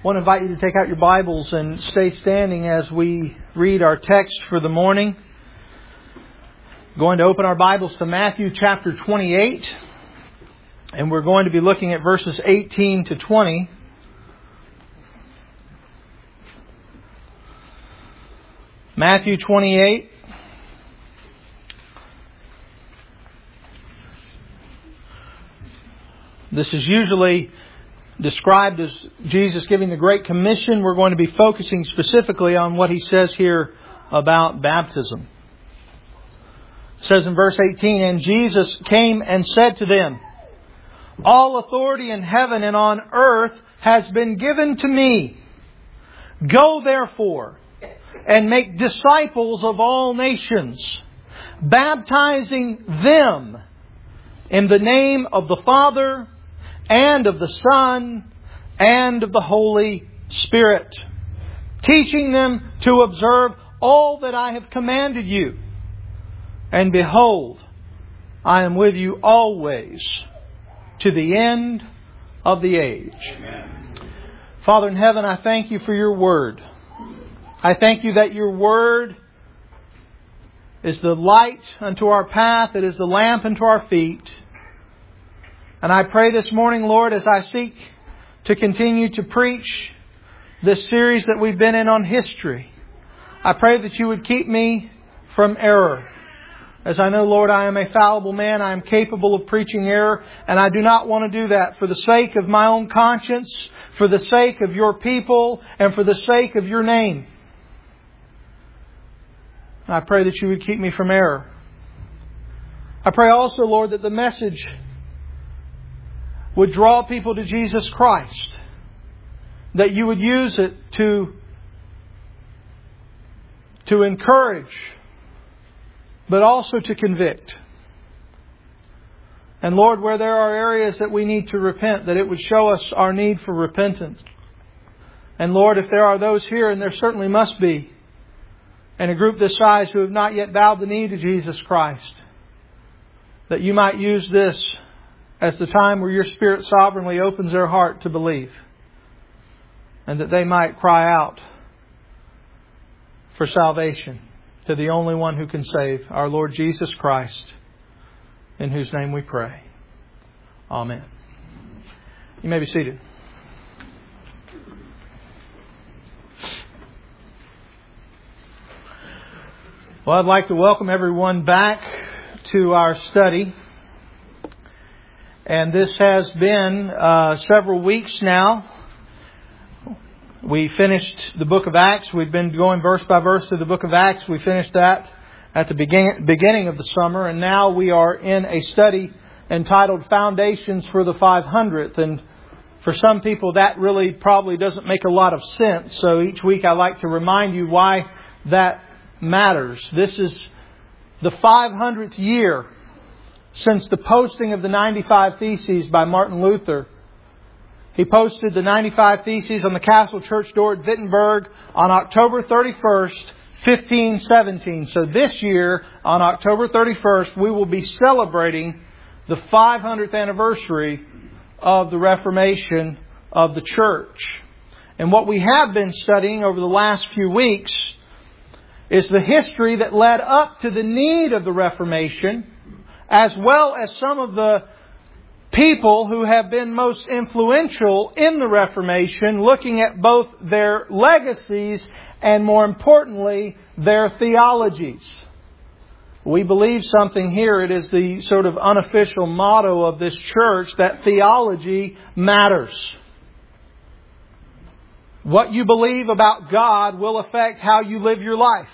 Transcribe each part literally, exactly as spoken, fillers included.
I want to invite you to take out your Bibles and stay standing as we read our text for the morning. We're going to open our Bibles to Matthew chapter twenty-eight. And we're going to be looking at verses eighteen to twenty. Matthew twenty-eight. This is usually described as Jesus giving the Great Commission. We're going to be focusing specifically on what He says here about baptism. It says in verse eighteen, "And Jesus came and said to them, 'All authority in heaven and on earth has been given to me. Go therefore and make disciples of all nations, baptizing them in the name of the Father and of the Son and of the Holy Spirit, teaching them to observe all that I have commanded you. And behold, I am with you always to the end of the age.'" Amen. Father in heaven, I thank You for Your Word. I thank You that Your Word is the light unto our path. It is the lamp unto our feet. And I pray this morning, Lord, as I seek to continue to preach this series that we've been in on history, I pray that You would keep me from error. As I know, Lord, I am a fallible man. I am capable of preaching error. And I do not want to do that for the sake of my own conscience, for the sake of Your people, and for the sake of Your name. I pray that You would keep me from error. I pray also, Lord, that the message would draw people to Jesus Christ. That You would use it to, to encourage, but also to convict. And Lord, where there are areas that we need to repent, that it would show us our need for repentance. And Lord, if there are those here, and there certainly must be, in a group this size who have not yet bowed the knee to Jesus Christ, that You might use this as the time where Your Spirit sovereignly opens their heart to believe. And that they might cry out for salvation to the only one who can save, our Lord Jesus Christ, in whose name we pray. Amen. You may be seated. Well, I'd like to welcome everyone back to our study. And this has been uh, several weeks now. We finished the book of Acts. We've been going verse by verse through the book of Acts. We finished that at the begin- beginning of the summer. And now we are in a study entitled Foundations for the five hundredth. And for some people that really probably doesn't make a lot of sense. So each week I like to remind you why that matters. This is the five hundredth year since the posting of the ninety-five Theses by Martin Luther. He posted the ninety-five Theses on the Castle Church door at Wittenberg on October thirty-first, fifteen seventeen. So this year, on October thirty-first, we will be celebrating the five hundredth anniversary of the Reformation of the Church. And what we have been studying over the last few weeks is the history that led up to the need of the Reformation, as well as some of the people who have been most influential in the Reformation, looking at both their legacies and, more importantly, their theologies. We believe something here. It is the sort of unofficial motto of this church that theology matters. What you believe about God will affect how you live your life.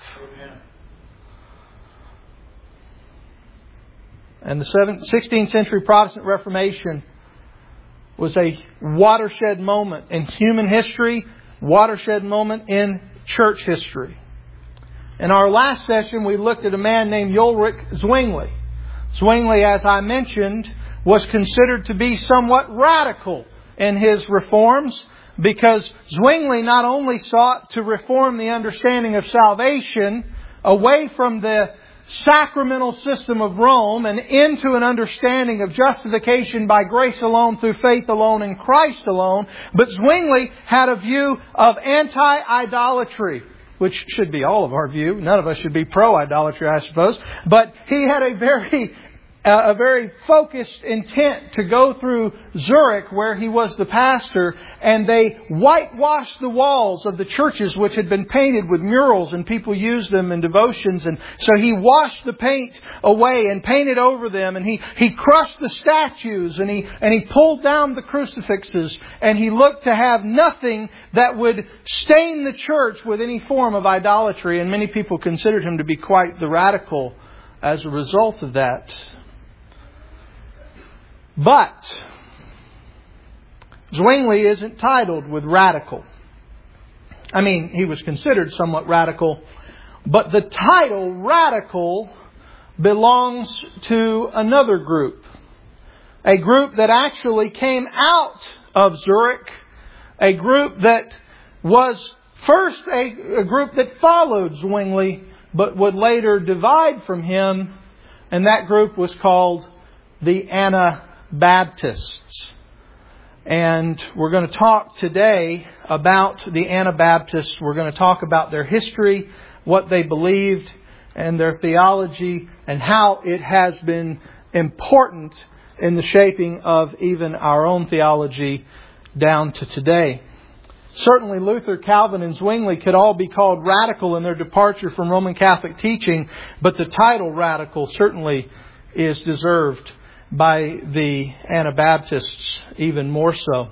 And the sixteenth century Protestant Reformation was a watershed moment in human history, watershed moment in church history. In our last session, we looked at a man named Ulrich Zwingli. Zwingli, as I mentioned, was considered to be somewhat radical in his reforms, because Zwingli not only sought to reform the understanding of salvation away from the sacramental system of Rome and into an understanding of justification by grace alone, through faith alone, in Christ alone. But Zwingli had a view of anti-idolatry, which should be all of our view. None of us should be pro-idolatry, I suppose. But he had a very a very focused intent to go through Zurich, where he was the pastor, and they whitewashed the walls of the churches which had been painted with murals, and people used them in devotions. And so he washed the paint away and painted over them, and he, he crushed the statues, and he, and he pulled down the crucifixes, and he looked to have nothing that would stain the church with any form of idolatry. And many people considered him to be quite the radical as a result of that. But Zwingli isn't titled with radical. I mean, he was considered somewhat radical, but the title radical belongs to another group. A group that actually came out of Zurich. A group that was first a, a group that followed Zwingli, but would later divide from him. And that group was called the Anabaptists. And we're going to talk today about the Anabaptists. We're going to talk about their history, what they believed, and their theology, and how it has been important in the shaping of even our own theology down to today. Certainly Luther, Calvin, and Zwingli could all be called radical in their departure from Roman Catholic teaching, but the title radical certainly is deserved by the Anabaptists even more so.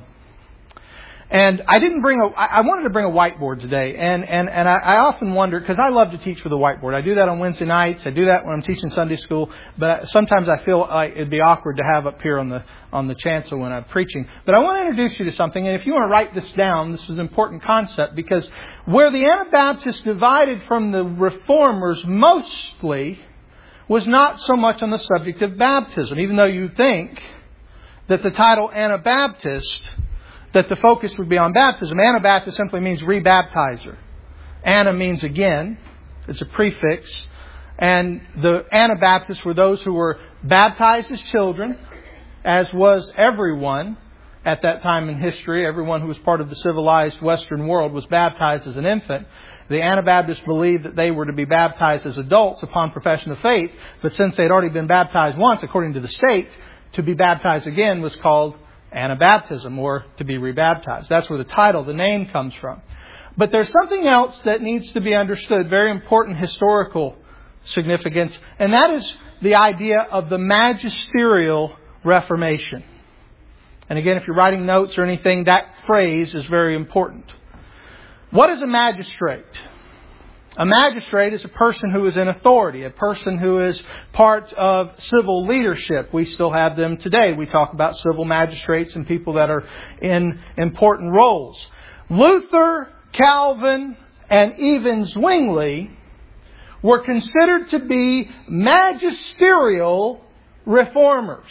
And I didn't bring a, I wanted to bring a whiteboard today. And, and, and I, I often wonder, because I love to teach for the whiteboard. I do that on Wednesday nights. I do that when I'm teaching Sunday school. But sometimes I feel like it'd be awkward to have up here on the, on the chancel when I'm preaching. But I want to introduce you to something. And if you want to write this down, this is an important concept, because where the Anabaptists divided from the Reformers mostly was not so much on the subject of baptism. Even though you think that the title Anabaptist, that the focus would be on baptism. Anabaptist simply means rebaptizer. Ana means again. It's a prefix. And the Anabaptists were those who were baptized as children, as was everyone at that time in history. Everyone who was part of the civilized Western world was baptized as an infant. The Anabaptists believed that they were to be baptized as adults upon profession of faith. But since they had already been baptized once, according to the state, to be baptized again was called Anabaptism, or to be rebaptized. That's where the title, the name, comes from. But there's something else that needs to be understood, very important historical significance, and that is the idea of the magisterial Reformation. And again, if you're writing notes or anything, that phrase is very important. What is a magistrate? A magistrate is a person who is in authority, a person who is part of civil leadership. We still have them today. We talk about civil magistrates and people that are in important roles. Luther, Calvin, and even Zwingli were considered to be magisterial reformers.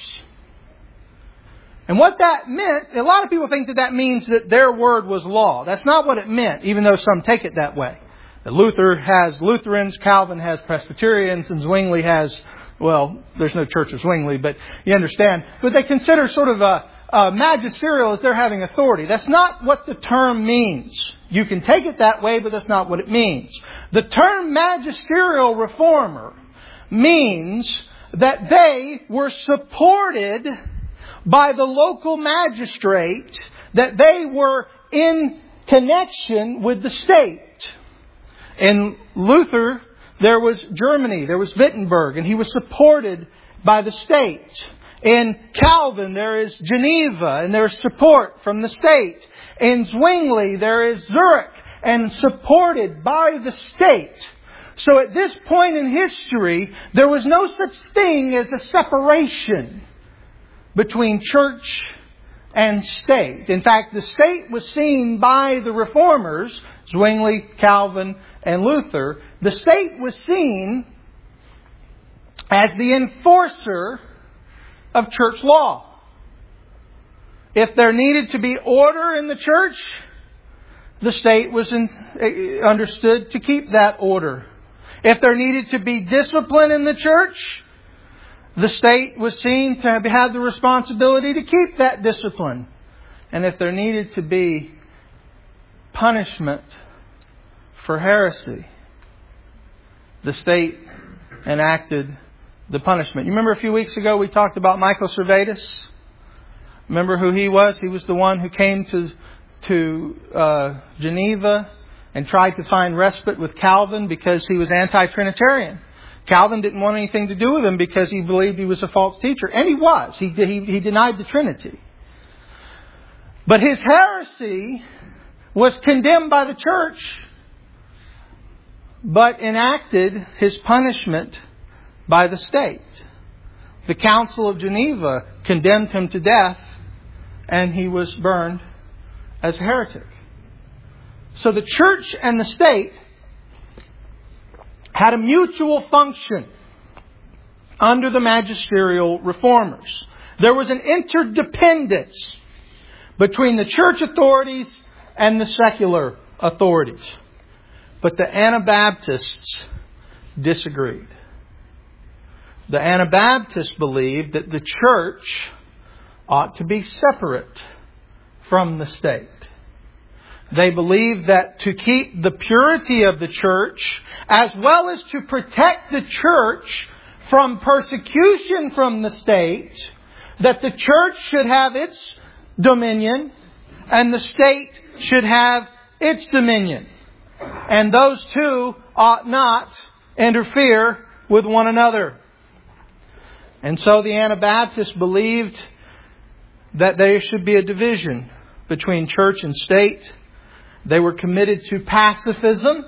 And what that meant, a lot of people think that that means that their word was law. That's not what it meant, even though some take it that way. Luther has Lutherans, Calvin has Presbyterians, and Zwingli has, well, there's no Church of Zwingli, but you understand. But they consider sort of a, a magisterial as they're having authority. That's not what the term means. You can take it that way, but that's not what it means. The term magisterial reformer means that they were supported by the local magistrate, that they were in connection with the state. In Luther, there was Germany, there was Wittenberg, and he was supported by the state. In Calvin, there is Geneva, and there's support from the state. In Zwingli, there is Zurich, and supported by the state. So at this point in history, there was no such thing as a separation between church and state. In fact, the state was seen by the Reformers, Zwingli, Calvin, and Luther. The state was seen as the enforcer of church law. If there needed to be order in the church, the state was in, understood to keep that order. If there needed to be discipline in the church, the state was seen to have the responsibility to keep that discipline. And if there needed to be punishment for heresy, the state enacted the punishment. You remember a few weeks ago we talked about Michael Servetus? Remember who he was? He was the one who came to to uh, Geneva and tried to find respite with Calvin because he was anti-Trinitarian. Calvin didn't want anything to do with him because he believed he was a false teacher. And he was. He, he, he denied the Trinity. But his heresy was condemned by the church, but enacted his punishment by the state. The Council of Geneva condemned him to death, and he was burned as a heretic. So the church and the state had a mutual function under the magisterial reformers. There was an interdependence between the church authorities and the secular authorities. But the Anabaptists disagreed. The Anabaptists believed that the church ought to be separate from the state. They believed that to keep the purity of the church, as well as to protect the church from persecution from the state, that the church should have its dominion and the state should have its dominion. And those two ought not interfere with one another. And so the Anabaptists believed that there should be a division between church and state. They were committed to pacifism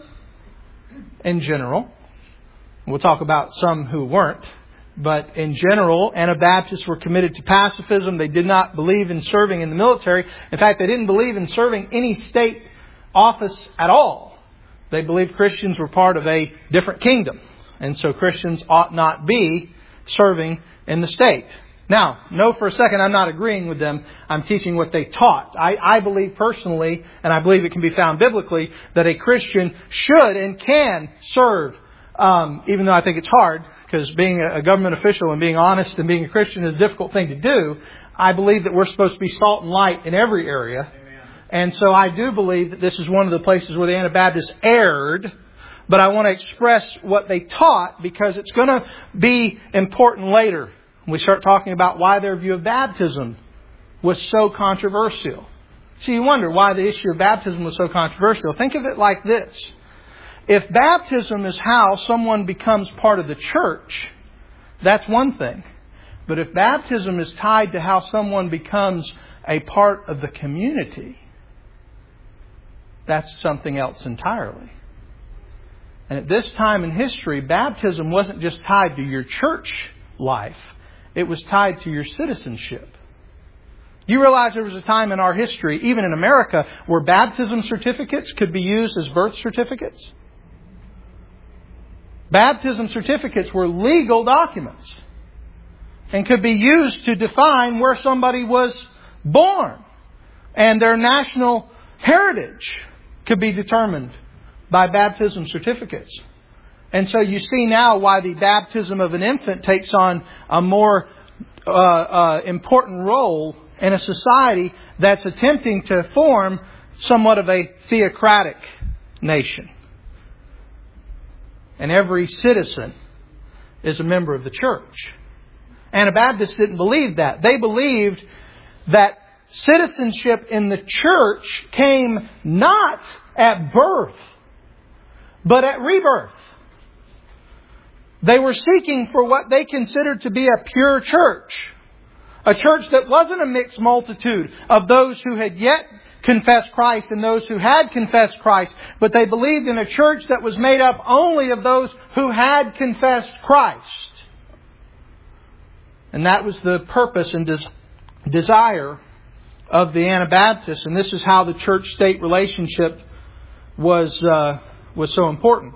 in general. We'll talk about some who weren't. But in general, Anabaptists were committed to pacifism. They did not believe in serving in the military. In fact, they didn't believe in serving any state office at all. They believed Christians were part of a different kingdom. And so Christians ought not be serving in the state. Now, know for a second I'm not agreeing with them. I'm teaching what they taught. I, I believe personally, and I believe it can be found biblically, that a Christian should and can serve, um, even though I think it's hard, because being a government official and being honest and being a Christian is a difficult thing to do. I believe that we're supposed to be salt and light in every area. Amen. And so I do believe that this is one of the places where the Anabaptists erred. But I want to express what they taught because it's going to be important later. We start talking about why their view of baptism was so controversial. So you wonder why the issue of baptism was so controversial. Think of it like this. If baptism is how someone becomes part of the church, that's one thing. But if baptism is tied to how someone becomes a part of the community, that's something else entirely. And at this time in history, baptism wasn't just tied to your church life. It was tied to your citizenship. You realize there was a time in our history, even in America, where baptism certificates could be used as birth certificates. Baptism certificates were legal documents and could be used to define where somebody was born. And their national heritage could be determined by baptism certificates. And so you see now why the baptism of an infant takes on a more uh, uh, important role in a society that's attempting to form somewhat of a theocratic nation. And every citizen is a member of the church. Anabaptists didn't believe that. They believed that citizenship in the church came not at birth, but at rebirth. They were seeking for what they considered to be a pure church. A church that wasn't a mixed multitude of those who had yet confessed Christ and those who had confessed Christ. But they believed in a church that was made up only of those who had confessed Christ. And that was the purpose and des- desire of the Anabaptists. And this is how the church-state relationship was, uh, was so important.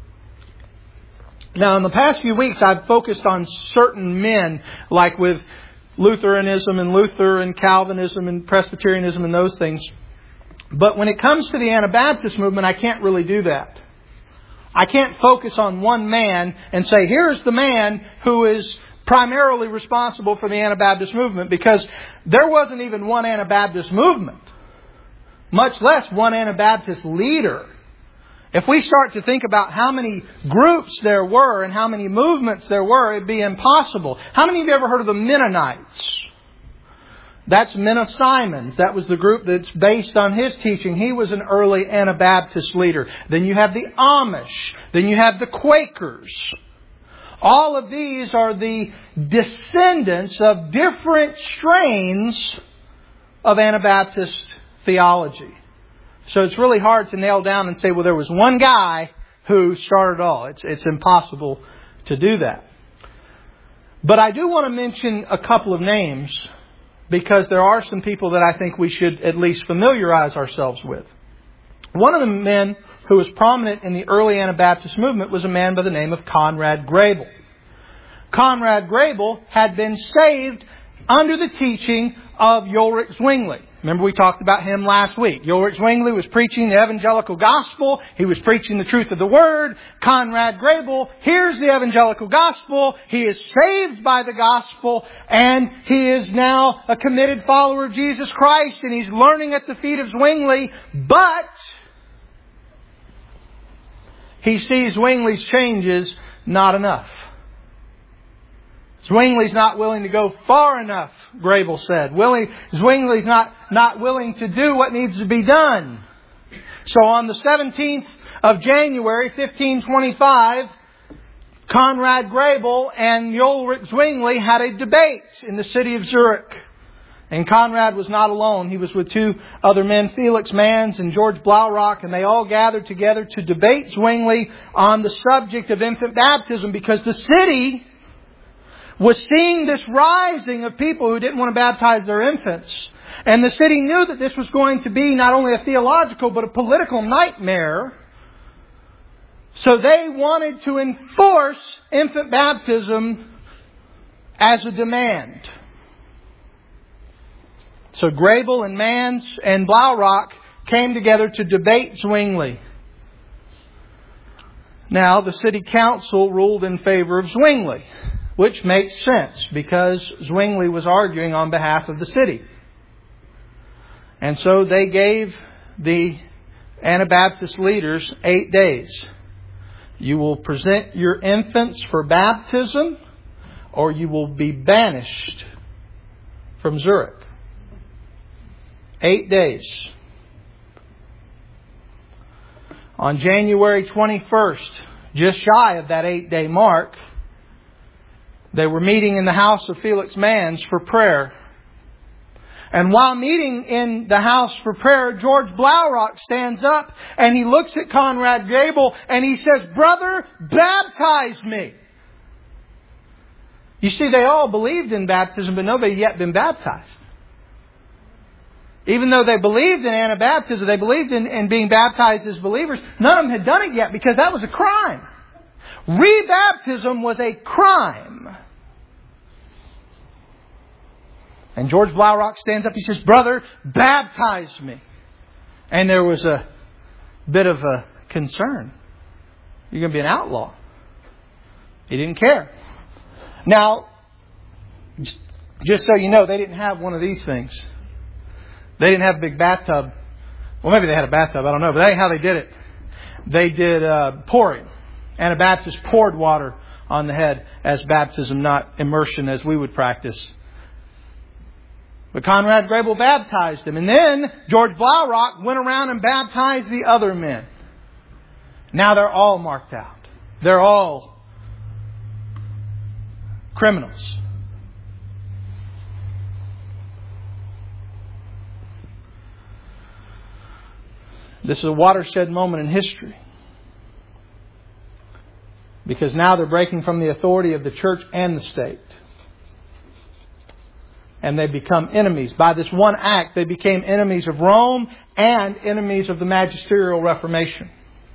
Now, in the past few weeks, I've focused on certain men, like with Lutheranism and Luther and Calvinism and Presbyterianism and those things. But when it comes to the Anabaptist movement, I can't really do that. I can't focus on one man and say, here's the man who is primarily responsible for the Anabaptist movement, because there wasn't even one Anabaptist movement, much less one Anabaptist leader. If we start to think about how many groups there were and how many movements there were, it'd be impossible. How many of you ever heard of the Mennonites? That's Men of Simons. That was the group that's based on his teaching. He was an early Anabaptist leader. Then you have the Amish. Then you have the Quakers. All of these are the descendants of different strains of Anabaptist theology. So it's really hard to nail down and say, well, there was one guy who started it all. It's, it's impossible to do that. But I do want to mention a couple of names, because there are some people that I think we should at least familiarize ourselves with. One of the men who was prominent in the early Anabaptist movement was a man by the name of Conrad Grebel. Conrad Grebel had been saved under the teaching of Ulrich Zwingli. Remember, we talked about him last week. Ulrich Zwingli was preaching the evangelical gospel. He was preaching the truth of the Word. Conrad Grebel hears the evangelical gospel. He is saved by the gospel. And he is now a committed follower of Jesus Christ. And he's learning at the feet of Zwingli. But he sees Zwingli's changes not enough. Zwingli's not willing to go far enough, Grebel said. Zwingli's not, not willing to do what needs to be done. So on the seventeenth of January, fifteen twenty-five, Conrad Grebel and Ulrich Zwingli had a debate in the city of Zurich. And Conrad was not alone. He was with two other men, Felix Manz and George Blaurock, and they all gathered together to debate Zwingli on the subject of infant baptism, because the city was seeing this rising of people who didn't want to baptize their infants. And the city knew that this was going to be not only a theological but a political nightmare. So they wanted to enforce infant baptism as a demand. So Grebel and Manz and Blaurock came together to debate Zwingli. Now, the city council ruled in favor of Zwingli, which makes sense because Zwingli was arguing on behalf of the city. And so they gave the Anabaptist leaders eight days. You will present your infants for baptism, or you will be banished from Zurich. Eight days. On January twenty-first, just shy of that eight-day mark, they were meeting in the house of Felix Manz for prayer. And while meeting in the house for prayer, George Blaurock stands up and he looks at Conrad Grebel and he says, "Brother, baptize me." You see, they all believed in baptism, but nobody had yet been baptized. Even though they believed in Anabaptism, they believed in, in being baptized as believers, none of them had done it yet because that was a crime. Rebaptism was a crime. And George Blaurock stands up. He says, "Brother, baptize me." And there was a bit of a concern. You're going to be an outlaw. He didn't care. Now, just so you know, they didn't have one of these things. They didn't have a big bathtub. Well, maybe they had a bathtub. I don't know. But that ain't how they did it. They did uh, pouring. Anabaptists poured water on the head as baptism, not immersion as we would practice. But Conrad Grebel baptized him. And then George Blaurock went around and baptized the other men. Now they're all marked out. They're all criminals. This is a watershed moment in history. Because now they're breaking from the authority of the church and the state. And they become enemies. By this one act, they became enemies of Rome and enemies of the magisterial Reformation.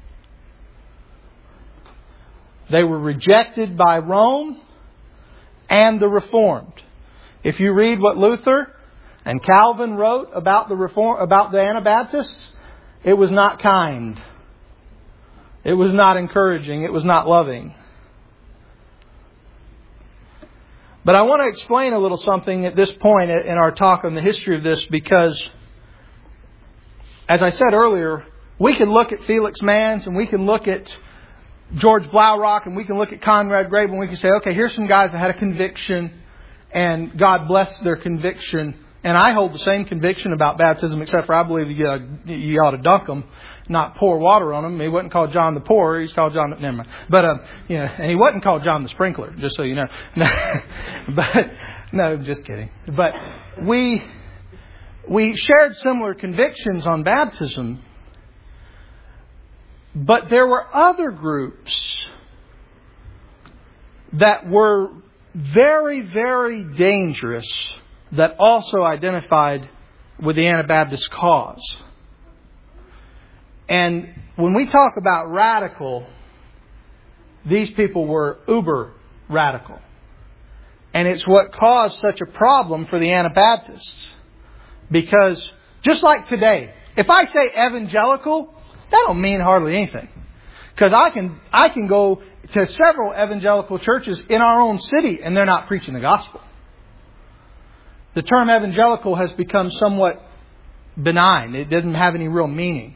They were rejected by Rome and the Reformed. If you read what Luther and Calvin wrote about the Reform, about the Anabaptists, it was not kind. It was not encouraging. It was not loving. But I want to explain a little something at this point in our talk on the history of this, because, as I said earlier, we can look at Felix Manz and we can look at George Blaurock and we can look at Conrad Grebel and we can say, okay, here's some guys that had a conviction and God blessed their conviction. And I hold the same conviction about baptism, except for I believe you, uh, you ought to dunk them, not pour water on them. He wasn't called John the Pourer. He's called John. Never mind. But uh, you know, and he wasn't called John the Sprinkler. Just so you know. but no, just kidding. But we we shared similar convictions on baptism. But there were other groups that were very, very dangerous that also identified with the Anabaptist cause. And when we talk about radical, these people were uber radical. And it's what caused such a problem for the Anabaptists. Because just like today, if I say evangelical, that don't mean hardly anything. Because I can I can go to several evangelical churches in our own city and they're not preaching the gospel. The term evangelical has become somewhat benign. It doesn't have any real meaning.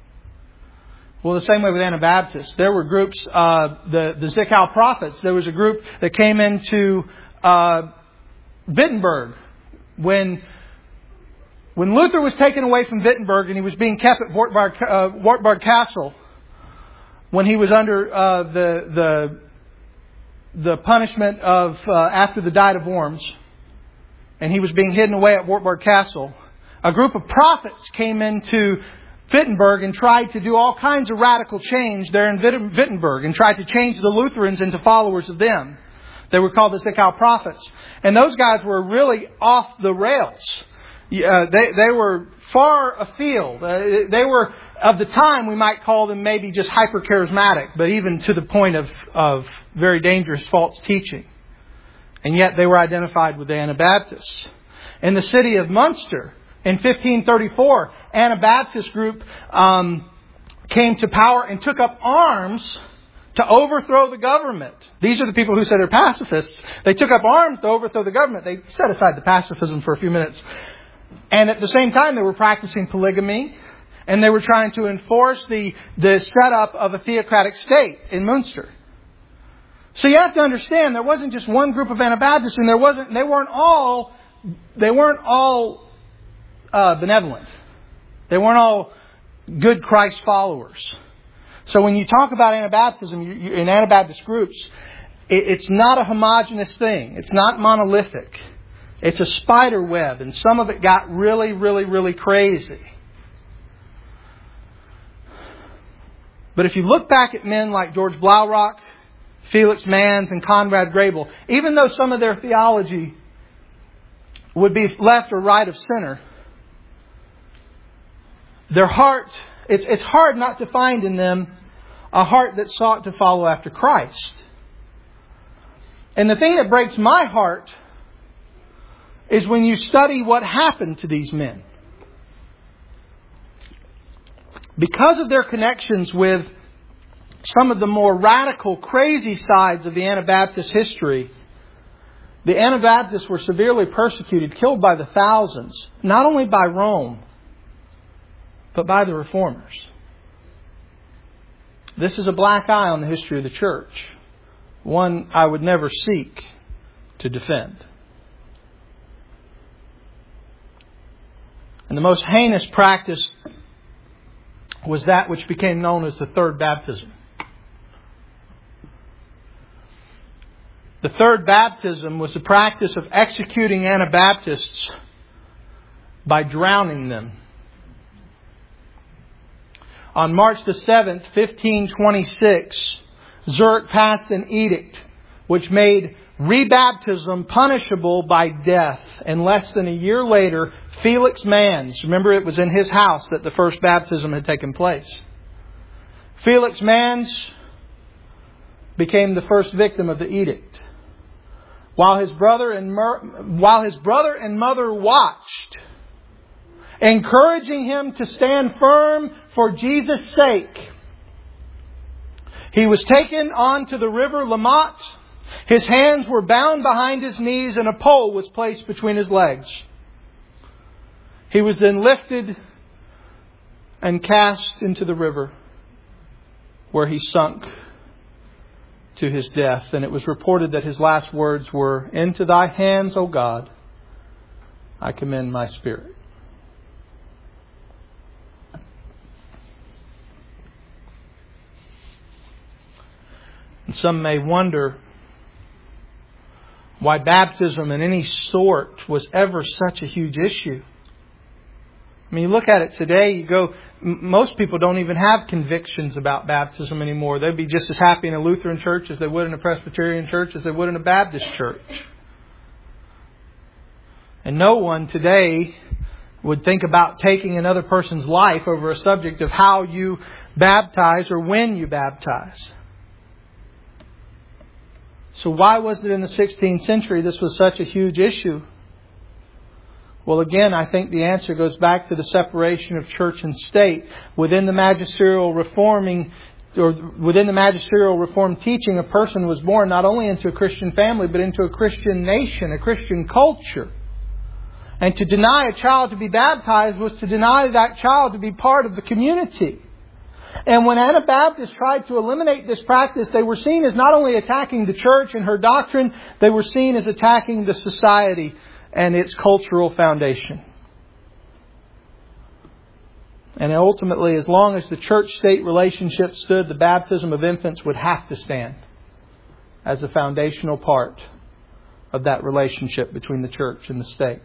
Well, the same way with Anabaptists. There were groups, uh, the, the Zwickau prophets. There was a group that came into uh, Wittenberg when when Luther was taken away from Wittenberg and he was being kept at Wartburg, uh, Wartburg Castle. When he was under uh, the the the punishment of uh, after the Diet of Worms. And he was being hidden away at Wartburg Castle. A group of prophets came into Wittenberg and tried to do all kinds of radical change there in Wittenberg and tried to change the Lutherans into followers of them. They were called the Zwickau prophets. And those guys were really off the rails. Uh, they, they were far afield. Uh, they were, of the time, we might call them maybe just hyper-charismatic, but even to the point of, of very dangerous false teaching. And yet they were identified with the Anabaptists. In the city of Munster, in fifteen thirty-four, Anabaptist group um, came to power and took up arms to overthrow the government. These are the people who say they're pacifists. They took up arms to overthrow the government. They set aside the pacifism for a few minutes. And at the same time, they were practicing polygamy. And they were trying to enforce the, the setup of a theocratic state in Munster. So you have to understand, there wasn't just one group of Anabaptists, and there wasn't. They weren't all. They weren't all uh, benevolent. They weren't all good Christ followers. So when you talk about Anabaptism you, you, in Anabaptist groups, it, it's not a homogeneous thing. It's not monolithic. It's a spider web, and some of it got really, really, really crazy. But if you look back at men like George Blaurock, Felix Manz and Conrad Grebel, even though some of their theology would be left or right of center, their heart, it's, it's hard not to find in them a heart that sought to follow after Christ. And the thing that breaks my heart is when you study what happened to these men. Because of their connections with some of the more radical, crazy sides of the Anabaptist history, the Anabaptists were severely persecuted, killed by the thousands, not only by Rome, but by the Reformers. This is a black eye on the history of the church, one I would never seek to defend. And the most heinous practice was that which became known as the third baptism. The third baptism was the practice of executing Anabaptists by drowning them. On March the seventh, fifteen twenty-six, Zurich passed an edict which made rebaptism punishable by death. And less than a year later, Felix Manz, remember it was in his house that the first baptism had taken place. Felix Manz became the first victim of the edict. While his brother and mer- while his brother and mother watched, encouraging him to stand firm for Jesus' sake, He was taken on to the river Lamont. His hands were bound behind his knees and a pole was placed between his legs. He was then lifted and cast into the river, where he sunk to his death. And it was reported that his last words were, "Into thy hands, O God, I commend my spirit." And some may wonder why baptism in any sort was ever such a huge issue. I mean, you look at it today, you go, most people don't even have convictions about baptism anymore. They'd be just as happy in a Lutheran church as they would in a Presbyterian church, as they would in a Baptist church. And no one today would think about taking another person's life over a subject of how you baptize or when you baptize. So why was it in the sixteenth century this was such a huge issue? Well, again, I think the answer goes back to the separation of church and state. Within the magisterial reforming, or within the magisterial reform teaching, a person was born not only into a Christian family, but into a Christian nation, a Christian culture. And to deny a child to be baptized was to deny that child to be part of the community. And when Anabaptists tried to eliminate this practice, they were seen as not only attacking the church and her doctrine, they were seen as attacking the society and its cultural foundation. And ultimately, as long as the church-state relationship stood, the baptism of infants would have to stand as a foundational part of that relationship between the church and the state.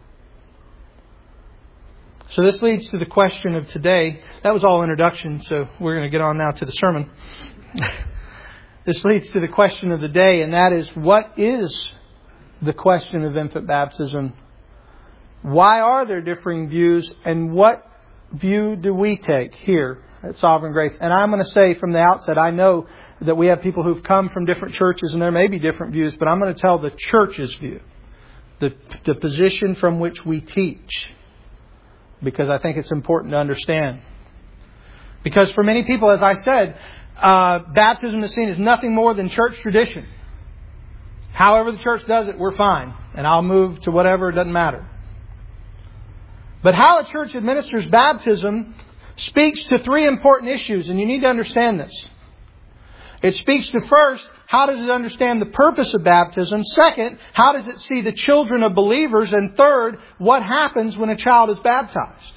So this leads to the question of today. That was all introduction, so we're going to get on now to the sermon. This leads to the question of the day, and that is, what is the question of infant baptism? Why are there differing views, and what view do we take here at Sovereign Grace? And I'm going to say from the outset, I know that we have people who've come from different churches and there may be different views, but I'm going to tell the church's view, the, the position from which we teach, because I think it's important to understand. Because for many people, as I said, uh, baptism is seen as nothing more than church tradition. However the church does it, we're fine. And I'll move to whatever, it doesn't matter. But how a church administers baptism speaks to three important issues, and you need to understand this. It speaks to, first, how does it understand the purpose of baptism? Second, how does it see the children of believers? And third, what happens when a child is baptized?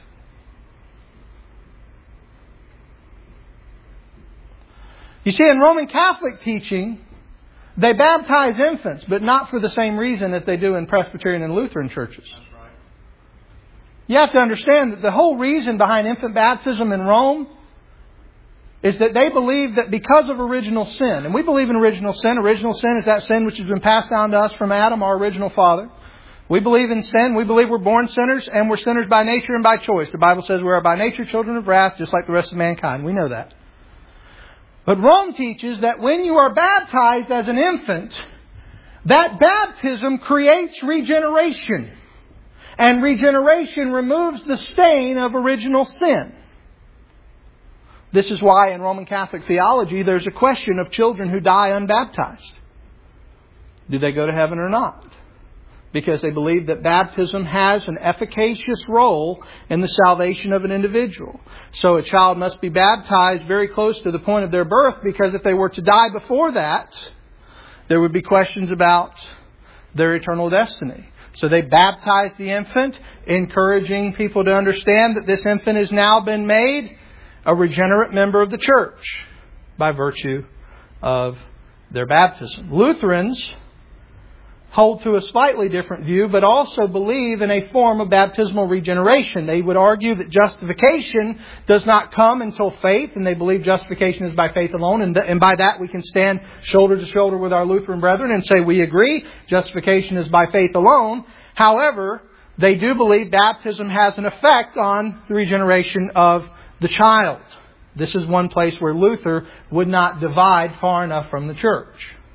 You see, in Roman Catholic teaching, they baptize infants, but not for the same reason as they do in Presbyterian and Lutheran churches. You have to understand that the whole reason behind infant baptism in Rome is that they believe that because of original sin, and we believe in original sin. Original sin is that sin which has been passed down to us from Adam, our original father. We believe in sin. We believe we're born sinners, and we're sinners by nature and by choice. The Bible says we are by nature children of wrath, just like the rest of mankind. We know that. But Rome teaches that when you are baptized as an infant, that baptism creates regeneration. And regeneration removes the stain of original sin. This is why in Roman Catholic theology there's a question of children who die unbaptized. Do they go to heaven or not? Because they believe that baptism has an efficacious role in the salvation of an individual. So a child must be baptized very close to the point of their birth, because if they were to die before that, there would be questions about their eternal destiny. So they baptize the infant, encouraging people to understand that this infant has now been made a regenerate member of the church by virtue of their baptism. Lutherans hold to a slightly different view, but also believe in a form of baptismal regeneration. They would argue that justification does not come until faith, and they believe justification is by faith alone, and, th- and by that we can stand shoulder to shoulder with our Lutheran brethren and say we agree, justification is by faith alone. However, they do believe baptism has an effect on the regeneration of the child. This is one place where Luther would not divide far enough from the church.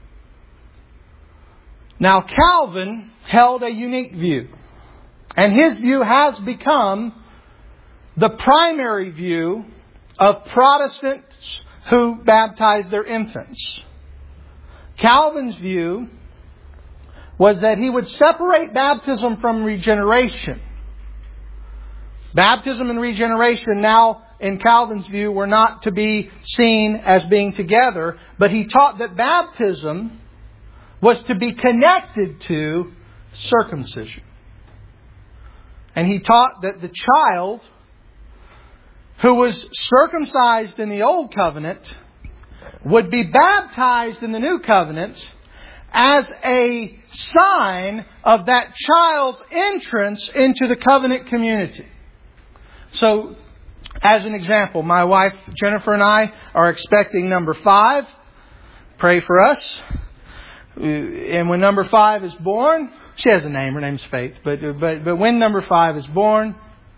Now, Calvin held a unique view. And his view has become the primary view of Protestants who baptized their infants. Calvin's view was that he would separate baptism from regeneration. Baptism and regeneration now, in Calvin's view, were not to be seen as being together, but he taught that baptism was to be connected to circumcision. And he taught that the child who was circumcised in the Old Covenant would be baptized in the New Covenant as a sign of that child's entrance into the covenant community. So, as an example, my wife Jennifer and I are expecting number five. Pray for us. And when number five is born, she has a name, her name's Faith, but, but, but when number five is born,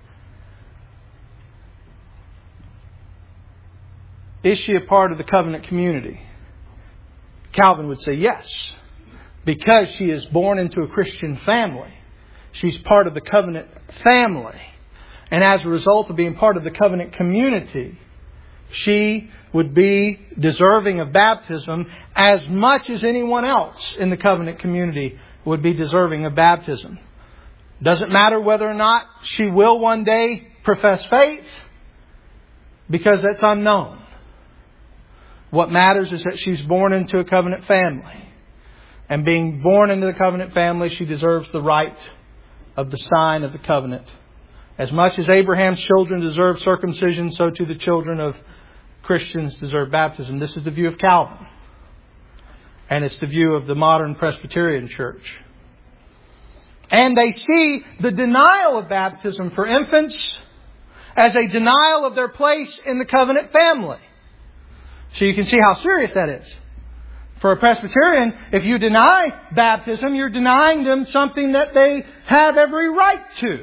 is she a part of the covenant community? Calvin would say yes. Because she is born into a Christian family. She's part of the covenant family. And as a result of being part of the covenant community, she would be deserving of baptism as much as anyone else in the covenant community would be deserving of baptism. Doesn't matter whether or not she will one day profess faith, because that's unknown. What matters is that she's born into a covenant family. And being born into the covenant family, she deserves the right of the sign of the covenant. As much as Abraham's children deserve circumcision, so too the children of Christians deserve baptism. This is the view of Calvin. And it's the view of the modern Presbyterian Church. And they see the denial of baptism for infants as a denial of their place in the covenant family. So you can see how serious that is. For a Presbyterian, if you deny baptism, you're denying them something that they have every right to.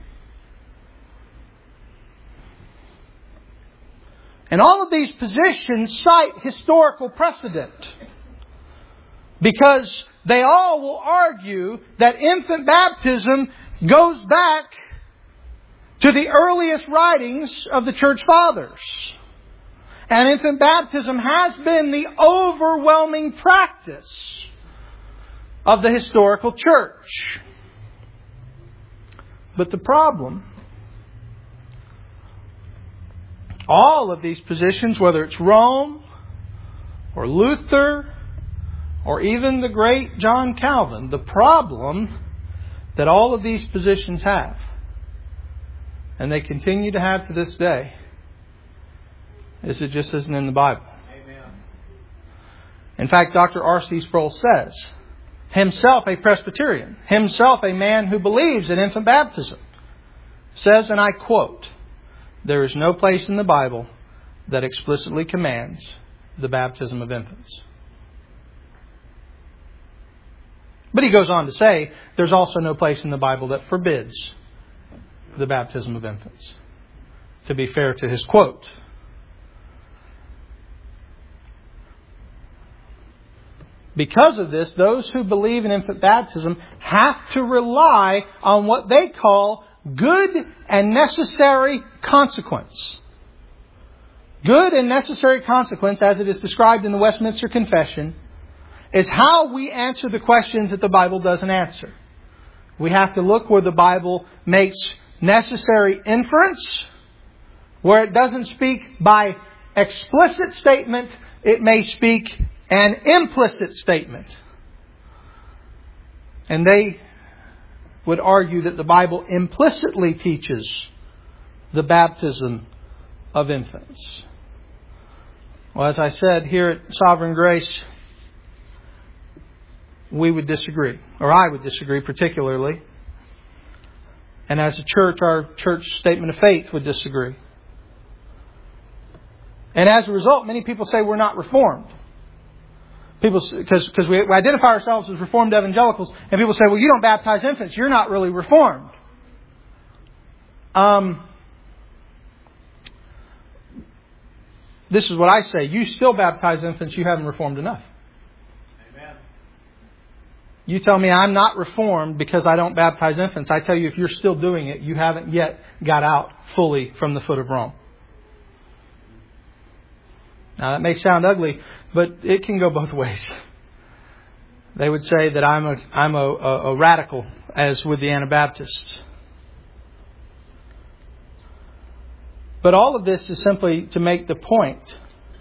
And all of these positions cite historical precedent, because they all will argue that infant baptism goes back to the earliest writings of the Church Fathers. And infant baptism has been the overwhelming practice of the historical church. But the problem, all of these positions, whether it's Rome or Luther or even the great John Calvin, the problem that all of these positions have, and they continue to have to this day, is it just isn't in the Bible. Amen. In fact, Doctor R C Sproul says, himself a Presbyterian, himself a man who believes in infant baptism, says, and I quote, "There is no place in the Bible that explicitly commands the baptism of infants." But he goes on to say, there's also no place in the Bible that forbids the baptism of infants. To be fair to his quote. Because of this, those who believe in infant baptism have to rely on what they call good and necessary consequence. Good and necessary consequence, as it is described in the Westminster Confession, is how we answer the questions that the Bible doesn't answer. We have to look where the Bible makes necessary inference, where it doesn't speak by explicit statement, it may speak an implicit statement. And they would argue that the Bible implicitly teaches the baptism of infants. Well, as I said, here at Sovereign Grace, we would disagree, or I would disagree particularly. And as a church, our church statement of faith would disagree. And as a result, many people say we're not Reformed. People, because because we identify ourselves as Reformed evangelicals, and people say, well, you don't baptize infants, you're not really Reformed. Um, this is what I say. You still baptize infants, you haven't reformed enough. Amen. You tell me I'm not Reformed because I don't baptize infants. I tell you, if you're still doing it, you haven't yet got out fully from the foot of Rome. Now that may sound ugly, but it can go both ways. They would say that I'm a I'm a, a, a radical, as with the Anabaptists. But all of this is simply to make the point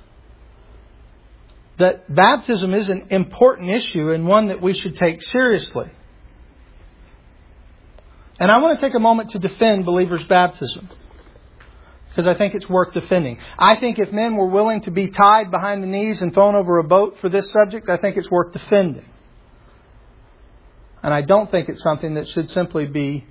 that baptism is an important issue and one that we should take seriously. And I want to take a moment to defend believers' baptism, because I think it's worth defending. I think if men were willing to be tied behind the knees and thrown over a boat for this subject, I think it's worth defending. And I don't think it's something that should simply be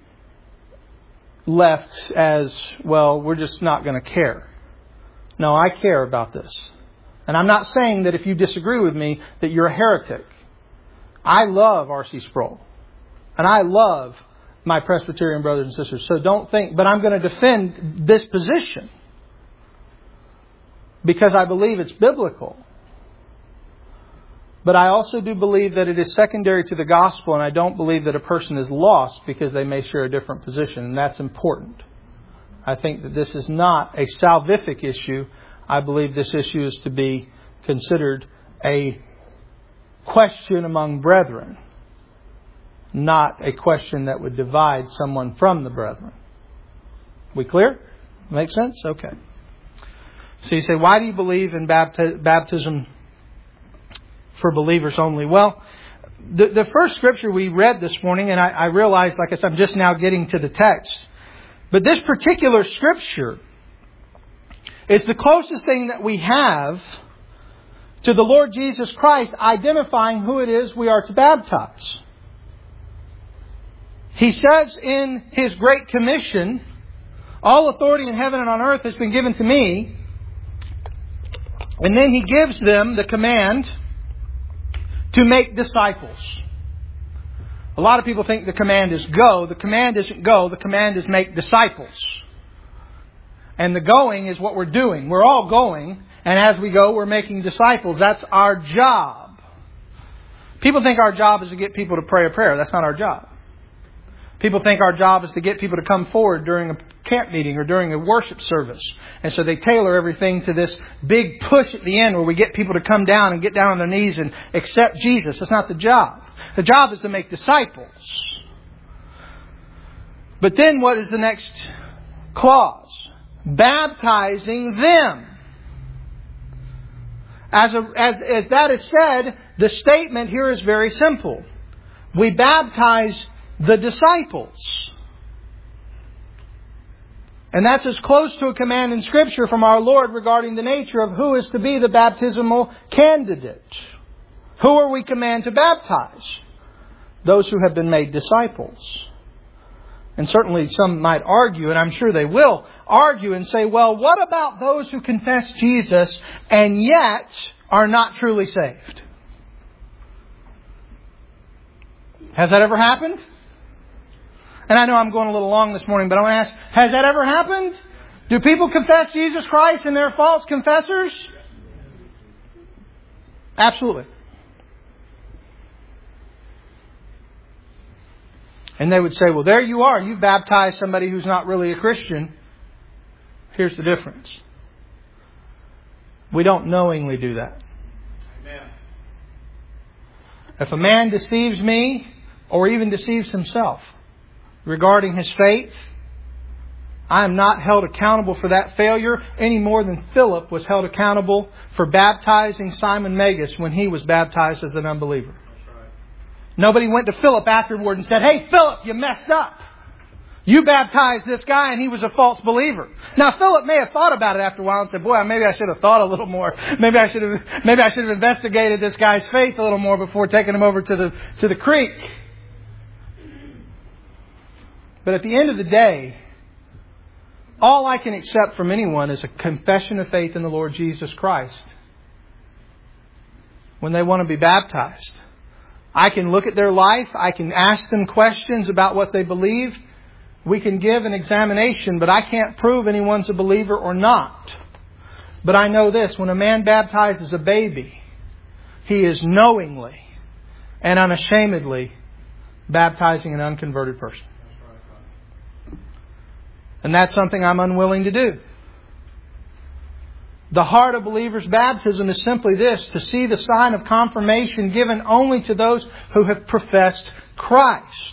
left as, well, we're just not going to care. No, I care about this. And I'm not saying that if you disagree with me that you're a heretic. I love R C Sproul. And I love my Presbyterian brothers and sisters. So don't think, but I'm going to defend this position because I believe it's biblical. But I also do believe that it is secondary to the gospel, and I don't believe that a person is lost because they may share a different position, and that's important. I think that this is not a salvific issue. I believe this issue is to be considered a question among brethren, not a question that would divide someone from the brethren. We clear? Make sense? Okay. So you say, why do you believe in bapti- baptism for believers only? Well, the, the first scripture we read this morning, and I, I realize, like I said, I'm just now getting to the text, but this particular scripture is the closest thing that we have to the Lord Jesus Christ identifying who it is we are to baptize. He says in His Great Commission, all authority in heaven and on earth has been given to me. And then He gives them the command to make disciples. A lot of people think the command is go. The command isn't go. The command is make disciples. And the going is what we're doing. We're all going. And as we go, we're making disciples. That's our job. People think our job is to get people to pray a prayer. That's not our job. People think our job is to get people to come forward during a camp meeting or during a worship service. And so they tailor everything to this big push at the end where we get people to come down and get down on their knees and accept Jesus. That's not the job. The job is to make disciples. But then what is the next clause? Baptizing them. As, a, as, as that is said, the statement here is very simple. We baptize the disciples. And that's as close to a command in Scripture from our Lord regarding the nature of who is to be the baptismal candidate. Who are we commanded to baptize? Those who have been made disciples. And certainly some might argue, and I'm sure they will argue and say, well, what about those who confess Jesus and yet are not truly saved? Has that ever happened? And I know I'm going a little long this morning, but I want to ask, has that ever happened? Do people confess Jesus Christ and they're false confessors? Absolutely. And they would say, well, there you are. You've baptized somebody who's not really a Christian. Here's the difference. We don't knowingly do that. Amen. If a man deceives me or even deceives himself regarding his faith, I am not held accountable for that failure any more than Philip was held accountable for baptizing Simon Magus when he was baptized as an unbeliever. That's right. Nobody went to Philip afterward and said, hey, Philip, you messed up. You baptized this guy and he was a false believer. Now, Philip may have thought about it after a while and said, boy, maybe I should have thought a little more. Maybe I should have, maybe I should have investigated this guy's faith a little more before taking him over to the, to the creek. But at the end of the day, all I can accept from anyone is a confession of faith in the Lord Jesus Christ when they want to be baptized. I can look at their life. I can ask them questions about what they believe. We can give an examination, but I can't prove anyone's a believer or not. But I know this, when a man baptizes a baby, he is knowingly and unashamedly baptizing an unconverted person. And that's something I'm unwilling to do. The heart of believers' baptism is simply this: to see the sign of confirmation given only to those who have professed Christ.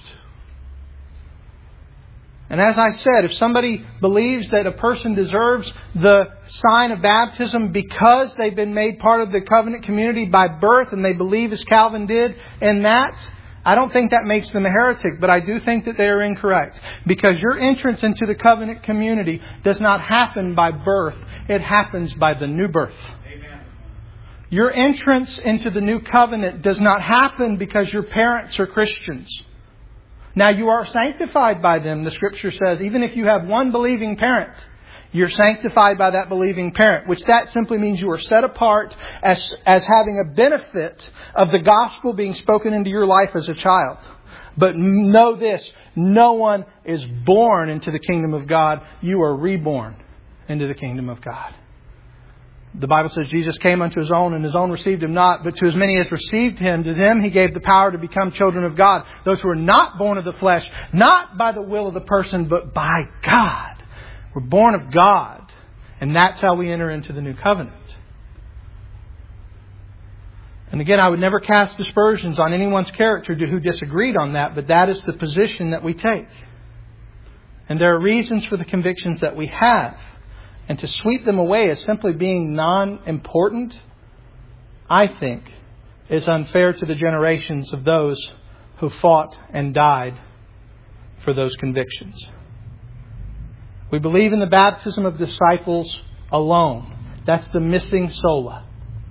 And as I said, if somebody believes that a person deserves the sign of baptism because they've been made part of the covenant community by birth, and they believe as Calvin did in that, I don't think that makes them a heretic, but I do think that they are incorrect. Because your entrance into the covenant community does not happen by birth. It happens by the new birth. Amen. Your entrance into the new covenant does not happen because your parents are Christians. Now, you are sanctified by them, the Scripture says. Even if you have one believing parent, you're sanctified by that believing parent, which that simply means you are set apart as, as having a benefit of the gospel being spoken into your life as a child. But know this, no one is born into the kingdom of God. You are reborn into the kingdom of God. The Bible says Jesus came unto His own, and His own received Him not. But to as many as received Him, to them He gave the power to become children of God. Those who are not born of the flesh, not by the will of the person, but by God. We're born of God. And that's how we enter into the new covenant. And again, I would never cast aspersions on anyone's character who disagreed on that, but that is the position that we take. And there are reasons for the convictions that we have. And to sweep them away as simply being non-important, I think, is unfair to the generations of those who fought and died for those convictions. We believe in the baptism of disciples alone. That's the missing sola.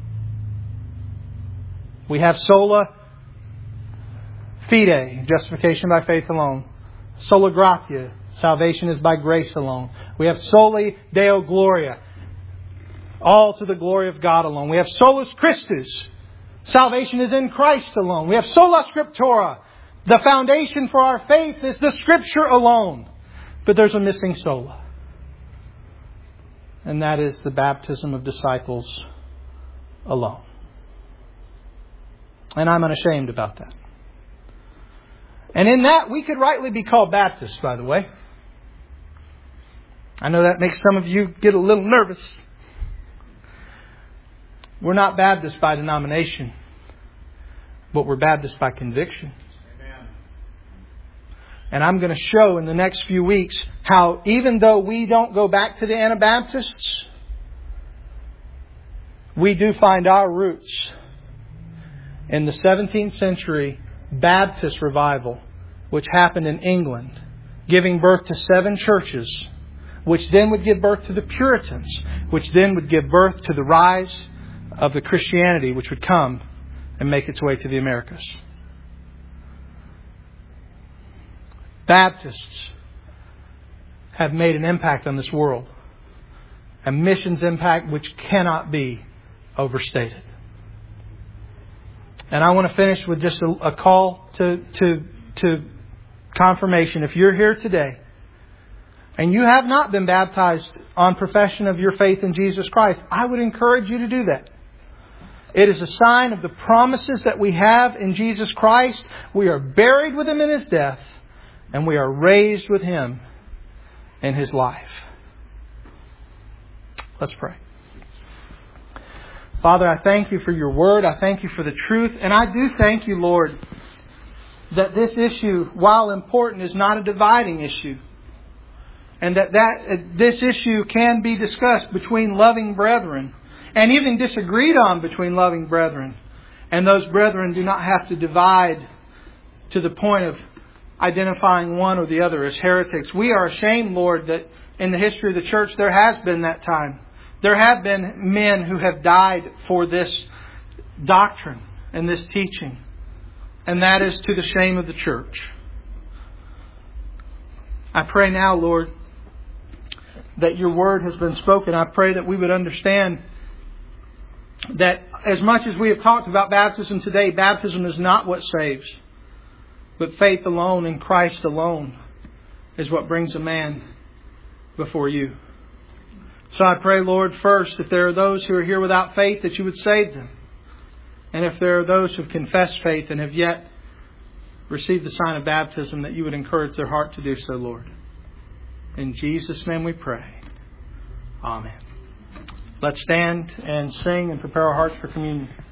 We have sola fide, justification by faith alone. Sola gratia, salvation is by grace alone. We have soli Deo Gloria, all to the glory of God alone. We have solus Christus, salvation is in Christ alone. We have sola Scriptura, the foundation for our faith is the Scripture alone. But there's a missing sola. And that is the baptism of disciples alone. And I'm unashamed about that. And in that, we could rightly be called Baptists, by the way. I know that makes some of you get a little nervous. We're not Baptists by denomination, but we're Baptists by conviction. Amen. And I'm going to show in the next few weeks how even though we don't go back to the Anabaptists, we do find our roots in the seventeenth century Baptist revival, which happened in England, giving birth to seven churches, which then would give birth to the Puritans, which then would give birth to the rise of the Christianity, which would come and make its way to the Americas. Baptists have made an impact on this world, a missions impact which cannot be overstated. And I want to finish with just a, a call to, to, to confirmation. If you're here today and you have not been baptized on profession of your faith in Jesus Christ, I would encourage you to do that. It is a sign of the promises that we have in Jesus Christ. We are buried with Him in His death, and we are raised with Him in His life. Let's pray. Father, I thank You for Your Word. I thank You for the truth. And I do thank You, Lord, that this issue, while important, is not a dividing issue. And that, that this issue can be discussed between loving brethren, and even disagreed on between loving brethren. And those brethren do not have to divide to the point of identifying one or the other as heretics. We are ashamed, Lord, that in the history of the church there has been that time. There have been men who have died for this doctrine and this teaching. And that is to the shame of the church. I pray now, Lord, that Your Word has been spoken. I pray that we would understand that as much as we have talked about baptism today, baptism is not what saves. But faith alone in Christ alone is what brings a man before You. So I pray, Lord, first, if there are those who are here without faith, that You would save them. And if there are those who have confessed faith and have yet received the sign of baptism, that You would encourage their heart to do so, Lord. In Jesus' name we pray. Amen. Let's stand and sing and prepare our hearts for communion.